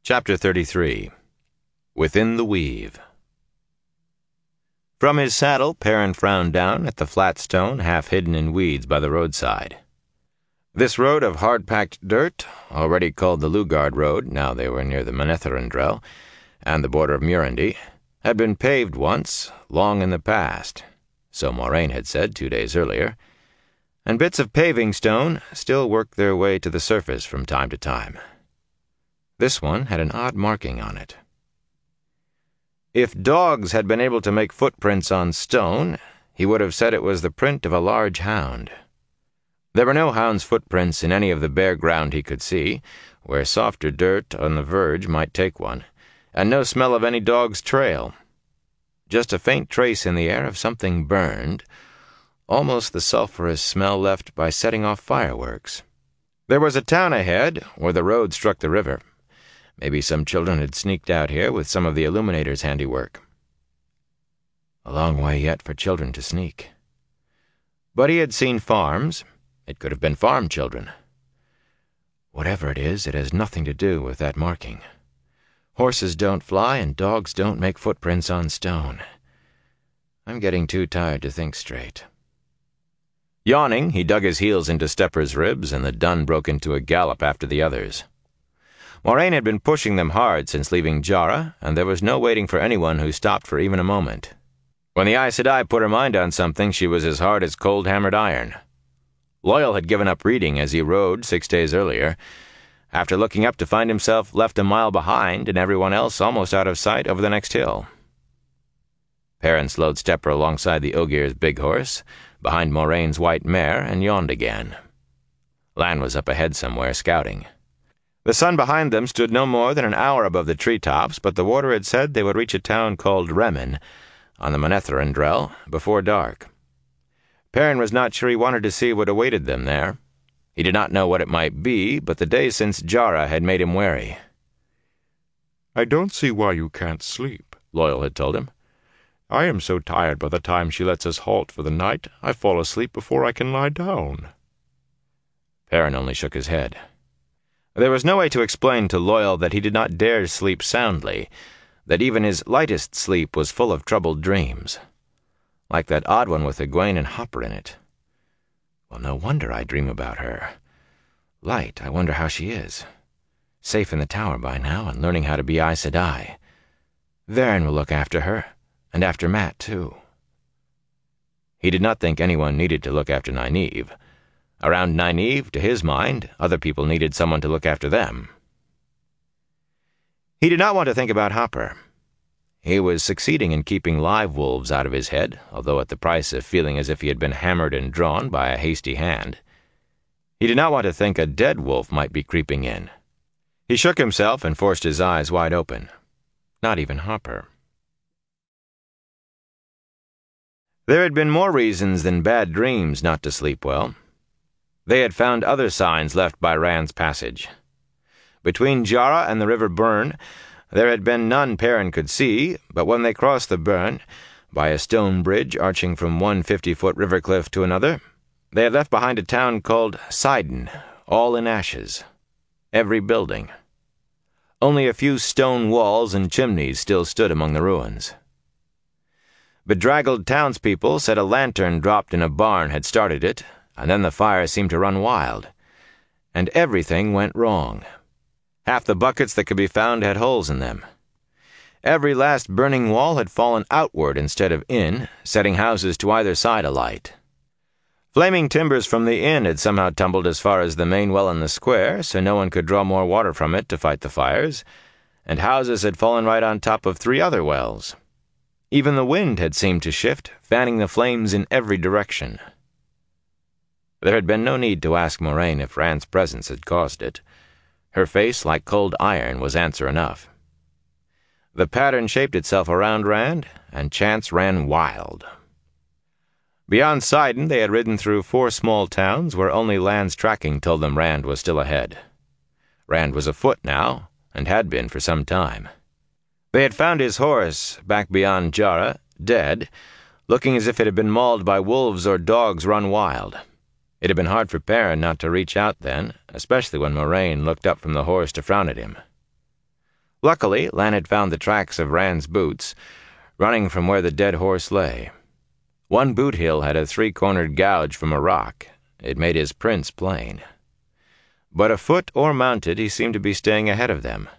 Chapter 33. Within the Weave. From his saddle, Perrin frowned down at the flat stone half hidden in weeds by the roadside. This road of hard-packed dirt, already called the Lugard Road, now they were near the Manetheren-Drell and the border of Murandy, had been paved once, long in the past, so Moraine had said 2 days earlier, and bits of paving stone still worked their way to the surface from time to time. This one had an odd marking on it. If dogs had been able to make footprints on stone, he would have said it was the print of a large hound. There were no hound's footprints in any of the bare ground he could see, where softer dirt on the verge might take one, and no smell of any dog's trail. Just a faint trace in the air of something burned, almost the sulphurous smell left by setting off fireworks. There was a town ahead, where the road struck the river. Maybe some children had sneaked out here with some of the illuminator's handiwork. A long way yet for children to sneak. But he had seen farms. It could have been farm children. Whatever it is, it has nothing to do with that marking. Horses don't fly and dogs don't make footprints on stone. I'm getting too tired to think straight. Yawning, he dug his heels into Stepper's ribs, and the dun broke into a gallop after the others. Moraine had been pushing them hard since leaving Jarra, and there was no waiting for anyone who stopped for even a moment. When the Aes Sedai put her mind on something, she was as hard as cold-hammered iron. Loial had given up reading as he rode 6 days earlier, after looking up to find himself left a mile behind and everyone else almost out of sight over the next hill. Perrin slowed Stepper alongside the Ogier's big horse, behind Moraine's white mare, and yawned again. Lan was up ahead somewhere, scouting. The sun behind them stood no more than an hour above the treetops, but the warder had said they would reach a town called Remen, on the Manetheren-Drell, before dark. Perrin was not sure he wanted to see what awaited them there. He did not know what it might be, but the days since Jarra had made him wary. "I don't see why you can't sleep," Loial had told him. "I am so tired by the time she lets us halt for the night, I fall asleep before I can lie down." Perrin only shook his head. There was no way to explain to Loial that he did not dare sleep soundly, that even his lightest sleep was full of troubled dreams. Like that odd one with Egwene and Hopper in it. Well, no wonder I dream about her. Light, I wonder how she is. Safe in the tower by now and learning how to be Aes Sedai. Verin will look after her, and after Mat, too. He did not think anyone needed to look after Nynaeve. Around Nynaeve, to his mind, other people needed someone to look after them. He did not want to think about Hopper. He was succeeding in keeping live wolves out of his head, although at the price of feeling as if he had been hammered and drawn by a hasty hand. He did not want to think a dead wolf might be creeping in. He shook himself and forced his eyes wide open. Not even Hopper. There had been more reasons than bad dreams not to sleep well. They had found other signs left by Rand's passage. Between Jarra and the River Burn, there had been none Perrin could see, but when they crossed the burn, by a stone bridge arching from one 50-foot river cliff to another, they had left behind a town called Sidon, all in ashes. Every building. Only a few stone walls and chimneys still stood among the ruins. Bedraggled townspeople said a lantern dropped in a barn had started it, and then the fire seemed to run wild. And everything went wrong. Half the buckets that could be found had holes in them. Every last burning wall had fallen outward instead of in, setting houses to either side alight. Flaming timbers from the inn had somehow tumbled as far as the main well in the square, so no one could draw more water from it to fight the fires, and houses had fallen right on top of 3 other wells. Even the wind had seemed to shift, fanning the flames in every direction. There had been no need to ask Moraine if Rand's presence had caused it. Her face, like cold iron, was answer enough. The pattern shaped itself around Rand, and chance ran wild. Beyond Sidon, they had ridden through 4 small towns where only Lan's tracking told them Rand was still ahead. Rand was afoot now, and had been for some time. They had found his horse, back beyond Jarra, dead, looking as if it had been mauled by wolves or dogs run wild. It had been hard for Perrin not to reach out then, especially when Moraine looked up from the horse to frown at him. Luckily, Lan had found the tracks of Rand's boots, running from where the dead horse lay. One boot heel had a three-cornered gouge from a rock. It made his prints plain. But afoot or mounted, he seemed to be staying ahead of them.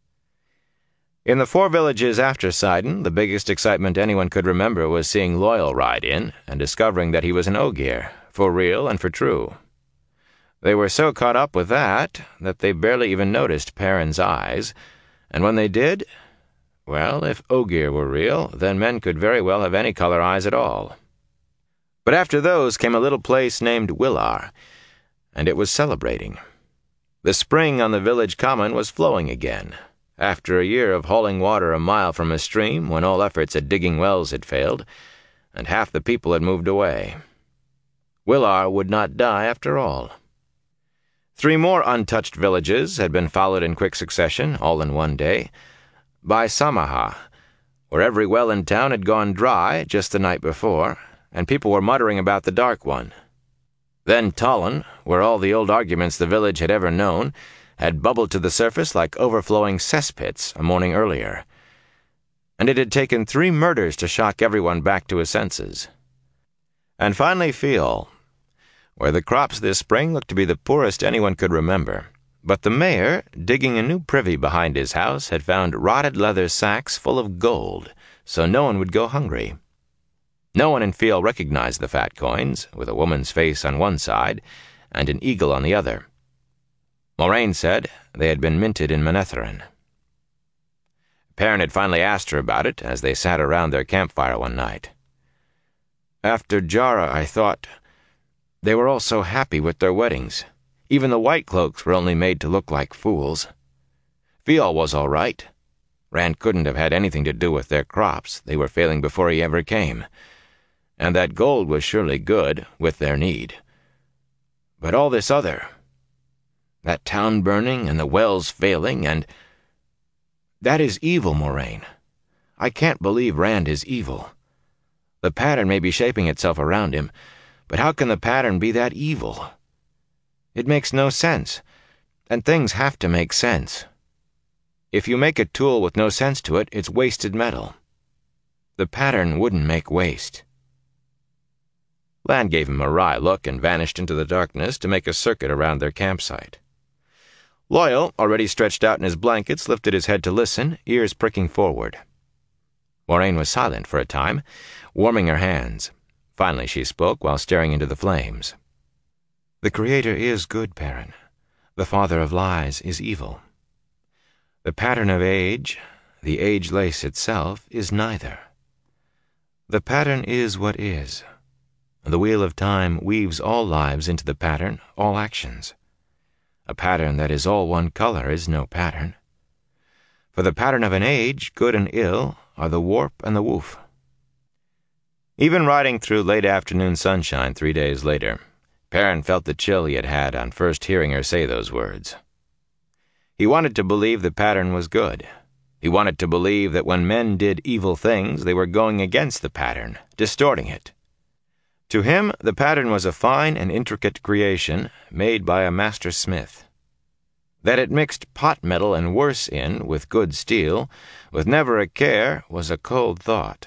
In the 4 villages after Sidon, the biggest excitement anyone could remember was seeing Loial ride in and discovering that he was an Ogier, for real and for true. They were so caught up with that they barely even noticed Perrin's eyes, and when they did, well, if Ogier were real, then men could very well have any color eyes at all. But after those came a little place named Willar, and it was celebrating. The spring on the village common was flowing again, after a year of hauling water a mile from a stream when all efforts at digging wells had failed, and half the people had moved away. Willar would not die after all. 3 more untouched villages had been followed in quick succession, all in one day, by Samaha, where every well in town had gone dry just the night before, and people were muttering about the Dark One. Then Tallinn, where all the old arguments the village had ever known had bubbled to the surface like overflowing cesspits a morning earlier. And it had taken 3 murders to shock everyone back to his senses. And finally Fiol, where the crops this spring looked to be the poorest anyone could remember. But the mayor, digging a new privy behind his house, had found rotted leather sacks full of gold, so no one would go hungry. No one in Fiol recognized the fat coins, with a woman's face on one side and an eagle on the other. Moraine said they had been minted in Manetheren. Perrin had finally asked her about it as they sat around their campfire one night. After Jara, I thought, they were all so happy with their weddings. Even the white cloaks were only made to look like fools. Fiol was all right. Rand couldn't have had anything to do with their crops. They were failing before he ever came. And that gold was surely good, with their need. But all this other, that town burning and the wells failing and... That is evil, Moraine. I can't believe Rand is evil. The pattern may be shaping itself around him, but how can the pattern be that evil? It makes no sense, and things have to make sense. If you make a tool with no sense to it, it's wasted metal. The pattern wouldn't make waste. Lan gave him a wry look and vanished into the darkness to make a circuit around their campsite. Loial, already stretched out in his blankets, lifted his head to listen, ears pricking forward. Moraine was silent for a time, warming her hands. Finally she spoke while staring into the flames. The Creator is good, Perrin. The father of lies is evil. The pattern of age, the age lace itself, is neither. The pattern is what is. The wheel of time weaves all lives into the pattern, all actions. A pattern that is all one color is no pattern. For the pattern of an age, good and ill, are the warp and the woof. Even riding through late afternoon sunshine 3 days later, Perrin felt the chill he had had on first hearing her say those words. He wanted to believe the pattern was good. He wanted to believe that when men did evil things, they were going against the pattern, distorting it. To him, the pattern was a fine and intricate creation made by a master smith. That it mixed pot metal and worse in with good steel, with never a care, was a cold thought.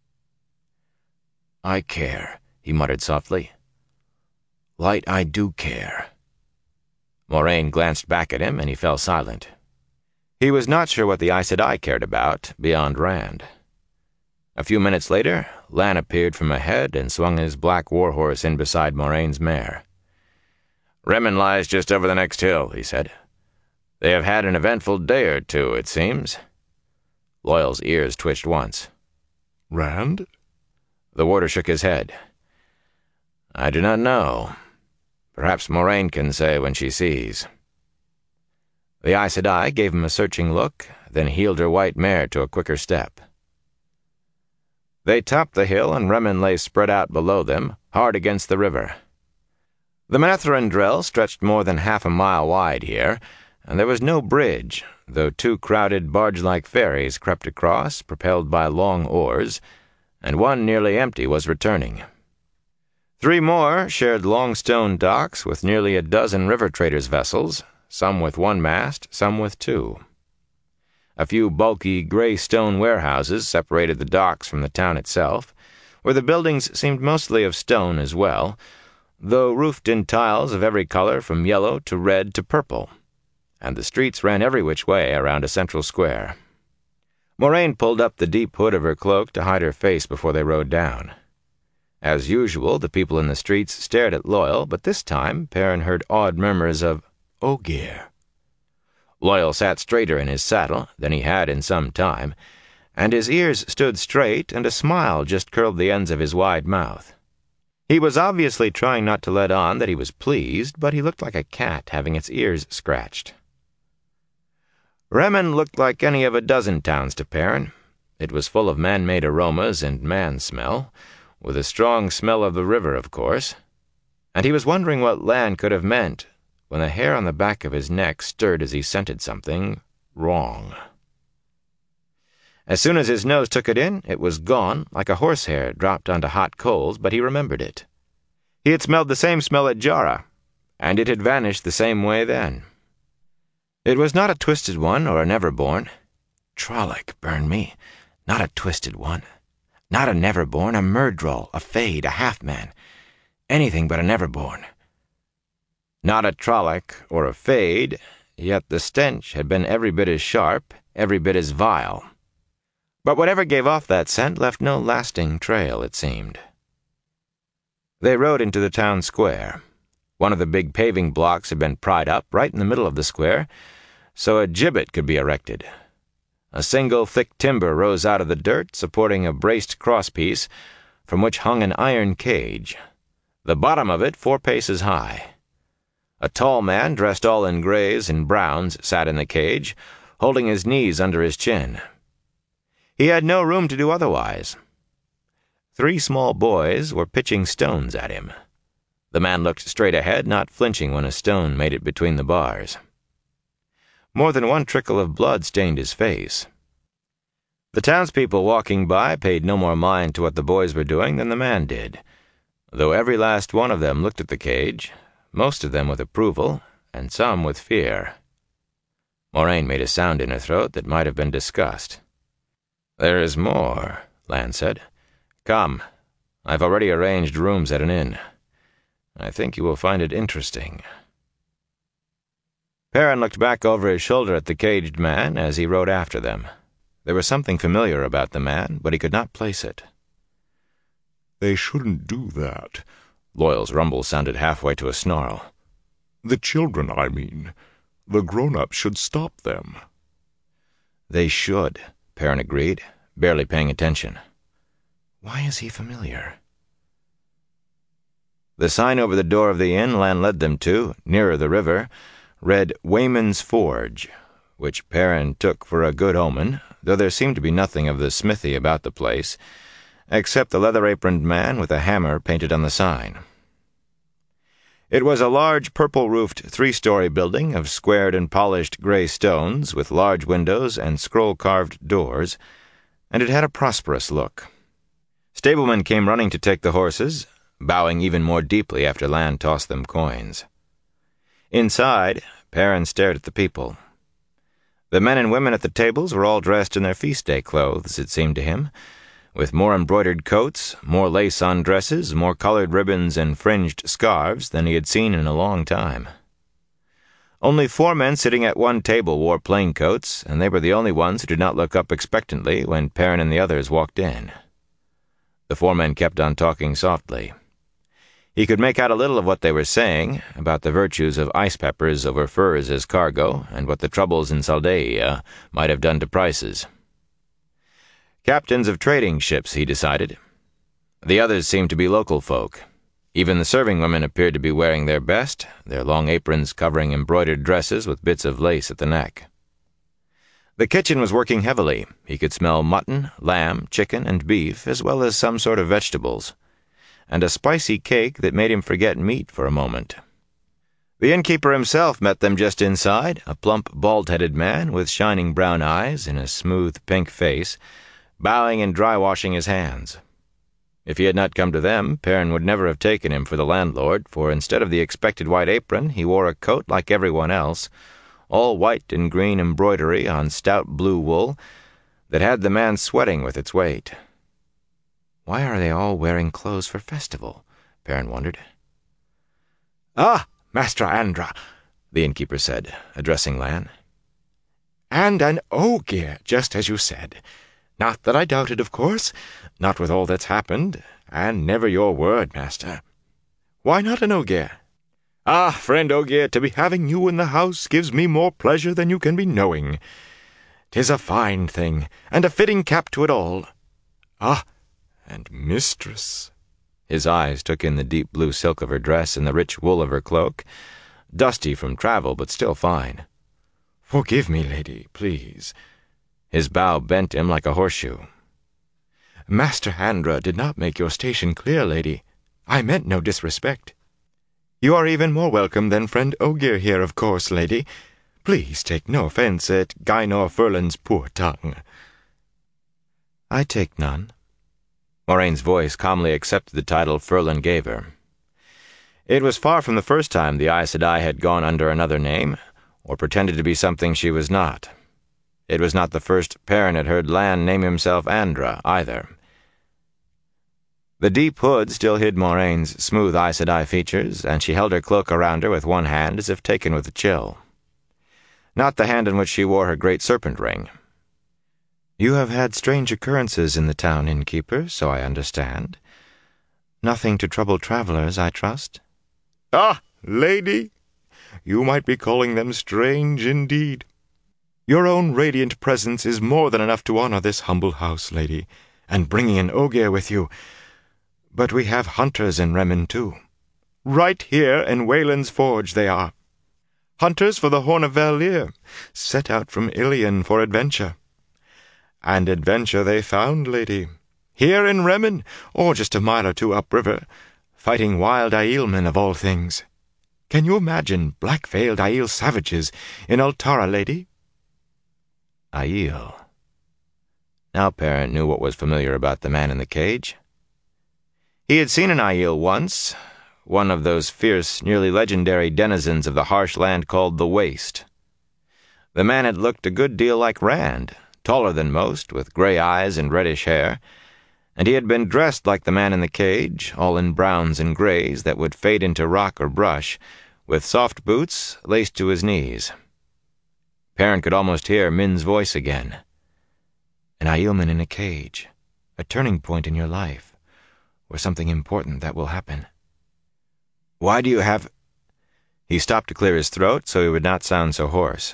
I care, he muttered softly. Light, I do care. Moraine glanced back at him, and he fell silent. He was not sure what the Aes Sedai cared about, beyond Rand. A few minutes later, Lan appeared from ahead and swung his black warhorse in beside Moraine's mare. Remen lies just over the next hill, he said. They have had an eventful day or two, it seems. Loial's ears twitched once. Rand? The warder shook his head. I do not know. Perhaps Moraine can say when she sees. The Aes Sedai gave him a searching look, then heeled her white mare to a quicker step. They topped the hill, and Remen lay spread out below them, hard against the river. The Manetheren Drell stretched more than half a mile wide here, and there was no bridge, though 2 crowded barge-like ferries crept across, propelled by long oars, and one nearly empty was returning. 3 more shared long stone docks with nearly a dozen river traders' vessels, some with 1 mast, some with 2. A few bulky gray stone warehouses separated the docks from the town itself, where the buildings seemed mostly of stone as well, though roofed in tiles of every color from yellow to red to purple, and the streets ran every which way around a central square. Moraine pulled up the deep hood of her cloak to hide her face before they rode down. As usual, the people in the streets stared at Loyal, but this time Perrin heard odd murmurs of Ogier. Loyal sat straighter in his saddle than he had in some time, and his ears stood straight, and a smile just curled the ends of his wide mouth. He was obviously trying not to let on that he was pleased, but he looked like a cat having its ears scratched. Remen looked like any of a dozen towns to Perrin. It was full of man-made aromas and man-smell, with a strong smell of the river, of course, and he was wondering what Lan could have meant when the hair on the back of his neck stirred as he scented something wrong. As soon as his nose took it in, it was gone, like a horsehair dropped onto hot coals, but he remembered it. He had smelled the same smell at Jara, and it had vanished the same way then. It was not a twisted one or a never-born. Trolloc, burn me, not a twisted one. Not a never-born, a Myrddraal, a Fade, a half-man. Anything but a never-born. Not a Trolloc or a Fade, yet the stench had been every bit as sharp, every bit as vile. But whatever gave off that scent left no lasting trail, it seemed. They rode into the town square. One of the big paving blocks had been pried up right in the middle of the square, so a gibbet could be erected. A single thick timber rose out of the dirt, supporting a braced crosspiece, from which hung an iron cage, the bottom of it 4 paces high. A tall man, dressed all in grays and browns, sat in the cage, holding his knees under his chin. He had no room to do otherwise. 3 small boys were pitching stones at him. The man looked straight ahead, not flinching when a stone made it between the bars. More than one trickle of blood stained his face. The townspeople walking by paid no more mind to what the boys were doing than the man did, though every last one of them looked at the cage, most of them with approval, and some with fear. Moraine made a sound in her throat that might have been disgust. "There is more," Lan said. "Come, I've already arranged rooms at an inn. I think you will find it interesting." Perrin looked back over his shoulder at the caged man as he rode after them. There was something familiar about the man, but he could not place it. "They shouldn't do that." Loyal's rumble sounded halfway to a snarl. "The children, I mean. The grown-ups should stop them." "They should," Perrin agreed, barely paying attention. Why is he familiar? The sign over the door of the inn Lan led them to, nearer the river, read Wayman's Forge, which Perrin took for a good omen, though there seemed to be nothing of the smithy about the place, except the leather-aproned man with a hammer painted on the sign. It was a large purple-roofed 3-story building of squared and polished gray stones with large windows and scroll-carved doors, and it had a prosperous look. Stablemen came running to take the horses, bowing even more deeply after Lan tossed them coins. Inside, Perrin stared at the people. The men and women at the tables were all dressed in their feast-day clothes, it seemed to him, with more embroidered coats, more lace on dresses, more colored ribbons and fringed scarves than he had seen in a long time. Only 4 men sitting at one table wore plain coats, and they were the only ones who did not look up expectantly when Perrin and the others walked in. The 4 men kept on talking softly. He could make out a little of what they were saying, about the virtues of ice peppers over furs as cargo, and what the troubles in Saldaia might have done to prices. Captains of trading ships, he decided. The others seemed to be local folk. Even the serving women appeared to be wearing their best, their long aprons covering embroidered dresses with bits of lace at the neck. The kitchen was working heavily. He could smell mutton, lamb, chicken, and beef, as well as some sort of vegetables, and a spicy cake that made him forget meat for a moment. The innkeeper himself met them just inside, a plump, bald-headed man with shining brown eyes and a smooth, pink face, bowing and dry-washing his hands. If he had not come to them, Perrin would never have taken him for the landlord, for instead of the expected white apron, he wore a coat like everyone else, all white and green embroidery on stout blue wool that had the man sweating with its weight. Why are they all wearing clothes for festival? Perrin wondered. Ah, Master Andra, the innkeeper said, addressing Lan. And an ogier, just as you said. Not that I doubted, of course, not with all that's happened, and never your word, master. Why not an ogier? Ah, friend Ogier, to be having you in the house gives me more pleasure than you can be knowing. 'Tis a fine thing, and a fitting cap to it all. Ah, and mistress. His eyes took in the deep blue silk of her dress and the rich wool of her cloak, dusty from travel, but still fine. Forgive me, lady, please. His bow bent him like a horseshoe. Master Andra did not make your station clear, lady. I meant no disrespect. You are even more welcome than friend Ogier here, of course, lady. Please take no offense at Gainor Furlan's poor tongue. I take none. Moraine's voice calmly accepted the title Furlan gave her. It was far from the first time the Aes Sedai had gone under another name, or pretended to be something she was not. It was not the first Perrin had heard Lan name himself Andra, either. The deep hood still hid Moraine's smooth Aes Sedai features, and she held her cloak around her with one hand as if taken with a chill. Not the hand in which she wore her great serpent ring. You have had strange occurrences in the town, innkeeper, so I understand. Nothing to trouble travelers, I trust? Ah, lady, you might be calling them strange indeed. Your own radiant presence is more than enough to honor this humble house, lady, and bringing an ogier with you. But we have hunters in Remen, too. Right here in Wayland's Forge they are. Hunters for the Horn of Val'ir, set out from Ilion for adventure. And adventure they found, lady, here in Remen, or just a mile or two upriver, fighting wild Aiel-men of all things. Can you imagine black-veiled Aiel savages in Altara, lady? Aiel. Now Perrin knew what was familiar about the man in the cage. He had seen an Aiel once, one of those fierce, nearly legendary denizens of the harsh land called the Waste. The man had looked a good deal like Rand, taller than most, with gray eyes and reddish hair, and he had been dressed like the man in the cage, all in browns and grays that would fade into rock or brush, with soft boots laced to his knees. Perrin could almost hear Min's voice again. An Aiel-man in a cage, a turning point in your life, or something important that will happen. Why do you have... He stopped to clear his throat so he would not sound so hoarse.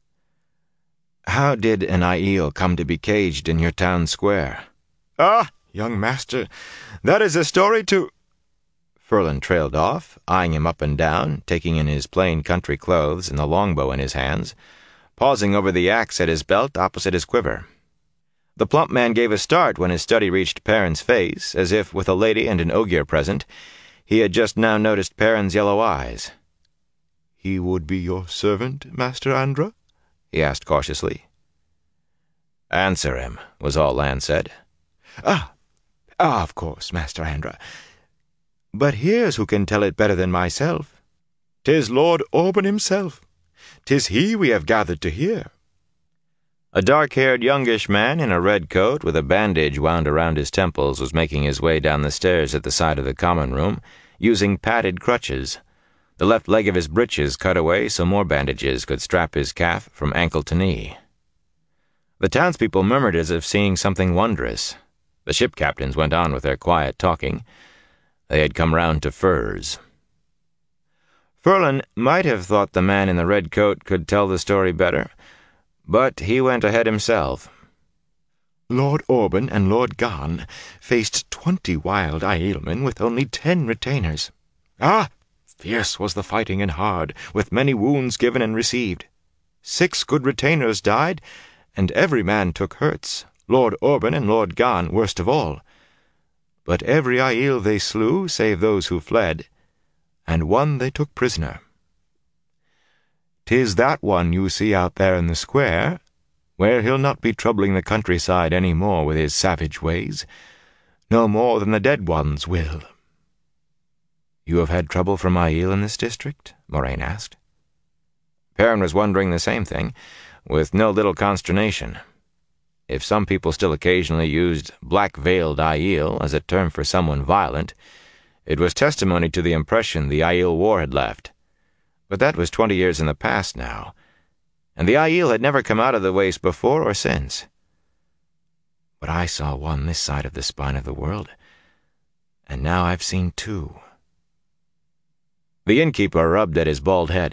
How did an Aiel come to be caged in your town square? Ah, young master, that is a story to... Furlan trailed off, eyeing him up and down, taking in his plain country clothes and the longbow in his hands, pausing over the axe at his belt opposite his quiver. The plump man gave a start when his study reached Perrin's face, as if, with a lady and an ogier present, he had just now noticed Perrin's yellow eyes. He would be your servant, Master Andra? He asked cautiously. Answer him, was all Lan said. Of course, Master Andra. But here's who can tell it better than myself. 'Tis Lord Orban himself. 'Tis he we have gathered to hear. A dark-haired youngish man in a red coat with a bandage wound around his temples was making his way down the stairs at the side of the common room, using padded crutches, the left leg of his breeches cut away so more bandages could strap his calf from ankle to knee. The townspeople murmured as if seeing something wondrous. The ship captains went on with their quiet talking. They had come round to furs. Furlan might have thought the man in the red coat could tell the story better, but he went ahead himself. Lord Orban and Lord Garn faced 20 wild Aiel-men with only 10 retainers. Ah, fierce was the fighting and hard, with many wounds given and received. 6 good retainers died, and every man took hurts, Lord Orban and Lord Garn worst of all. But every Aiel they slew, save those who fled, and one they took prisoner. 'Tis that one you see out there in the square, where he'll not be troubling the countryside any more with his savage ways, no more than the dead ones will. You have had trouble from Aiel in this district? Moraine asked. Perrin was wondering the same thing, with no little consternation. If some people still occasionally used black-veiled Aiel as a term for someone violent, it was testimony to the impression the Aiel War had left. But that was 20 years in the past now, and the Aiel had never come out of the waste before or since. But I saw one this side of the spine of the world, and now I've seen two. The innkeeper rubbed at his bald head.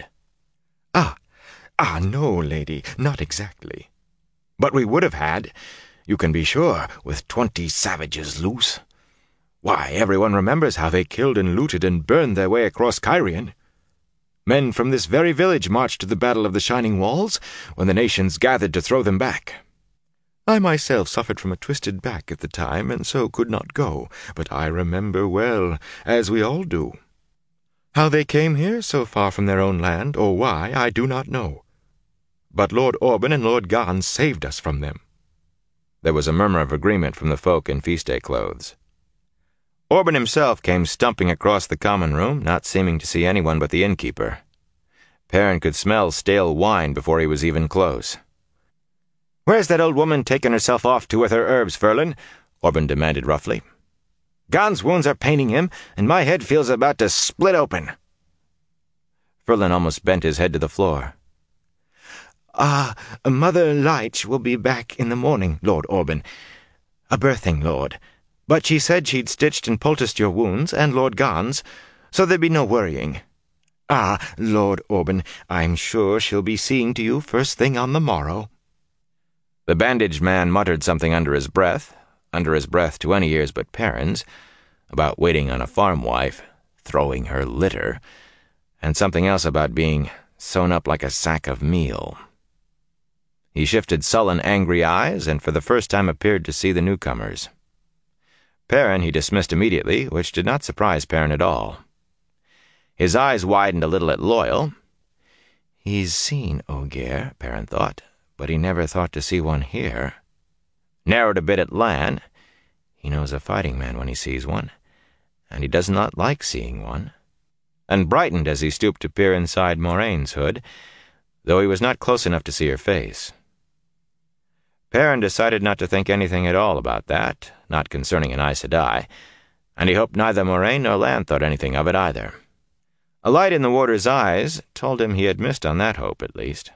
No, lady, not exactly. But we would have had, you can be sure, with 20 savages loose. Why, everyone remembers how they killed and looted and burned their way across Cairhien. Men from this very village marched to the Battle of the Shining Walls, when the nations gathered to throw them back. I myself suffered from a twisted back at the time, and so could not go, but I remember well, as we all do. How they came here so far from their own land, or why, I do not know. But Lord Orban and Lord Gon saved us from them. There was a murmur of agreement from the folk in feast-day clothes. Orban himself came stumping across the common room, not seeming to see anyone but the innkeeper. Perrin could smell stale wine before he was even close. "Where's that old woman taking herself off to with her herbs, Ferlin?" Orban demanded roughly. "Gon's wounds are paining him, and my head feels about to split open." Ferlin almost bent his head to the floor. Mother Leitch will be back in the morning, Lord Orban. A birthing, Lord. But she said she'd stitched and poulticed your wounds, and Lord Gon's, so there'd be no worrying. Lord Orban, I'm sure she'll be seeing to you first thing on the morrow." The bandaged man muttered something under his breath to any ears but Perrin's, about waiting on a farm wife, throwing her litter, and something else about being sewn up like a sack of meal. He shifted sullen, angry eyes, and for the first time appeared to see the newcomers. Perrin he dismissed immediately, which did not surprise Perrin at all. His eyes widened a little at Loial. He's seen Ogier, Perrin thought, but he never thought to see one here. Narrowed a bit at Lan. He knows a fighting man when he sees one, and he does not like seeing one. And brightened as he stooped to peer inside Moraine's hood, though he was not close enough to see her face. Perrin decided not to think anything at all about that, not concerning an Aes Sedai, and he hoped neither Moraine nor Lan thought anything of it either. A light in the warder's eyes told him he had missed on that hope, at least.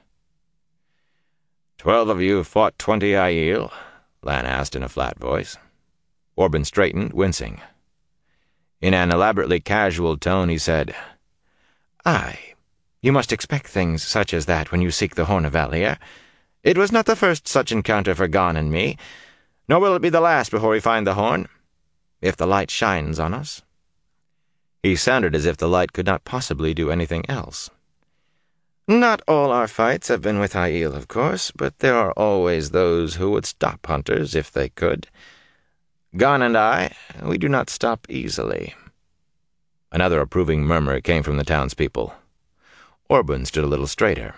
12 of you fought 20 Aiel? Lan asked in a flat voice. Orban straightened, wincing. In an elaborately casual tone he said, "Aye, you must expect things such as that when you seek the Horn of Valere. It was not the first such encounter for Gon and me, nor will it be the last before we find the horn, if the light shines on us." He sounded as if the light could not possibly do anything else. "Not all our fights have been with Aiel, of course, but there are always those who would stop hunters if they could. Gon and I, we do not stop easily." Another approving murmur came from the townspeople. Orban stood a little straighter.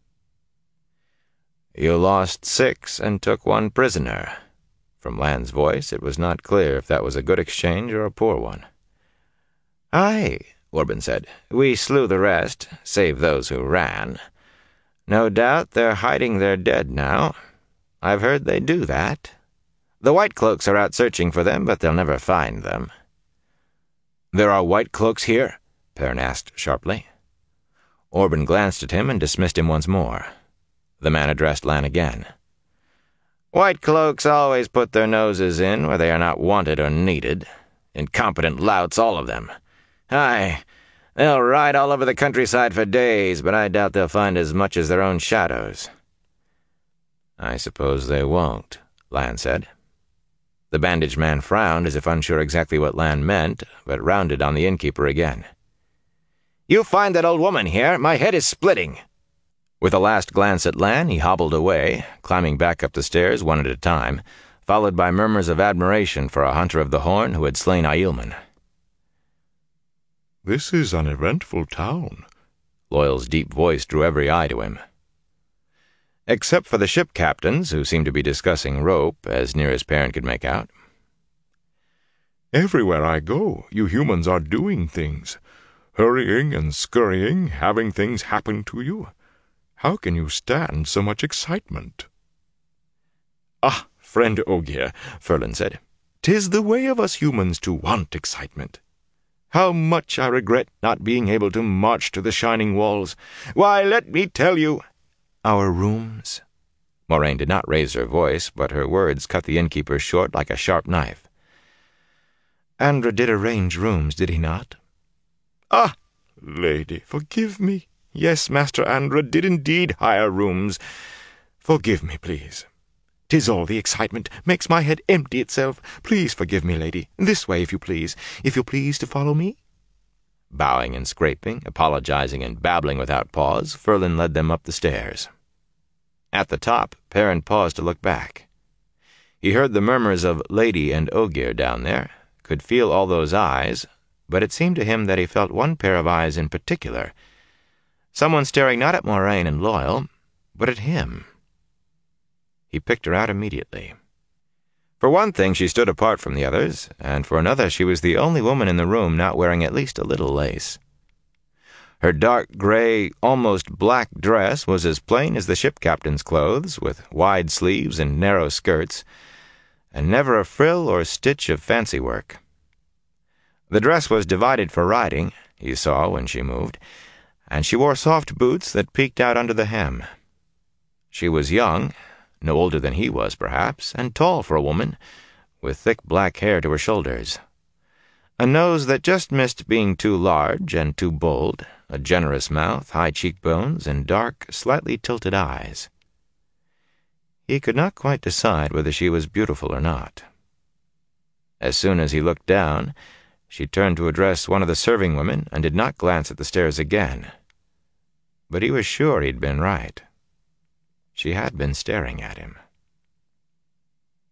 "You lost 6 and took 1 prisoner." From Lan's voice, it was not clear if that was a good exchange or a poor one. "Aye," Orban said. "We slew the rest, save those who ran. No doubt they're hiding their dead now. I've heard they do that. The White Cloaks are out searching for them, but they'll never find them." "There are White Cloaks here?" Perrin asked sharply. Orban glanced at him and dismissed him once more. The man addressed Lan again. "White Cloaks always put their noses in where they are not wanted or needed. Incompetent louts, all of them. Aye, they'll ride all over the countryside for days, but I doubt they'll find as much as their own shadows." "I suppose they won't," Lan said. The bandaged man frowned as if unsure exactly what Lan meant, but rounded on the innkeeper again. "You find that old woman here. My head is splitting." With a last glance at Lan, he hobbled away, climbing back up the stairs one at a time, followed by murmurs of admiration for a hunter of the Horn who had slain Aielman. "This is an eventful town." Loial's deep voice drew every eye to him. Except for the ship captains, who seemed to be discussing rope, as near as Perrin could make out. "Everywhere I go, you humans are doing things. Hurrying and scurrying, having things happen to you. How can you stand so much excitement?" "Ah, friend Ogier," Ferlin said, "'tis the way of us humans to want excitement. How much I regret not being able to march to the shining walls. Why, let me tell you—" "Our rooms?" Moraine did not raise her voice, but her words cut the innkeeper short like a sharp knife. "Andra did arrange rooms, did he not?" "Ah, lady, forgive me. Yes, Master Andra did indeed hire rooms. Forgive me, please. 'Tis all the excitement makes my head empty itself. Please forgive me, lady. This way, if you please. If you'll please to follow me." Bowing and scraping, apologizing and babbling without pause, Ferlin led them up the stairs. At the top, Perrin paused to look back. He heard the murmurs of Lady and Ogier down there, could feel all those eyes, but it seemed to him that he felt one pair of eyes in particular, someone staring not at Moraine and Loyal, but at him. He picked her out immediately. For one thing, she stood apart from the others, and for another, she was the only woman in the room not wearing at least a little lace. Her dark gray, almost black dress was as plain as the ship captain's clothes, with wide sleeves and narrow skirts, and never a frill or stitch of fancy work. The dress was divided for riding, he saw when she moved, and she wore soft boots that peeked out under the hem. She was young, no older than he was, perhaps, and tall for a woman, with thick black hair to her shoulders. A nose that just missed being too large and too bold, a generous mouth, high cheekbones, and dark, slightly tilted eyes. He could not quite decide whether she was beautiful or not. As soon as he looked down, she turned to address one of the serving women and did not glance at the stairs again. But he was sure he'd been right. She had been staring at him.